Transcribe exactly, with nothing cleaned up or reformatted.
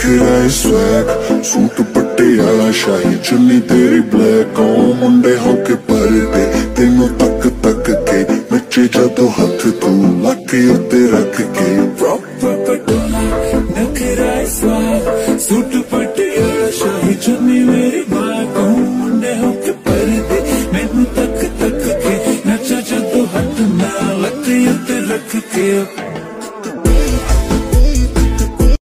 नखरा swag suit Patiala शाही चुन्नी तेरी ब्लैक ओ मुंडे होके परदे तेनू तक तक के नचे जदों हथ तू लक उत्ते रख के प्रॉपर पटोला नखरा स्वैग सूट पटियाला शाही चुन्नी मेरी ब्लैक ओ मुंडे होके परदे मैनू तक तक के नचा जदों हथ ना लक उत्ते रख के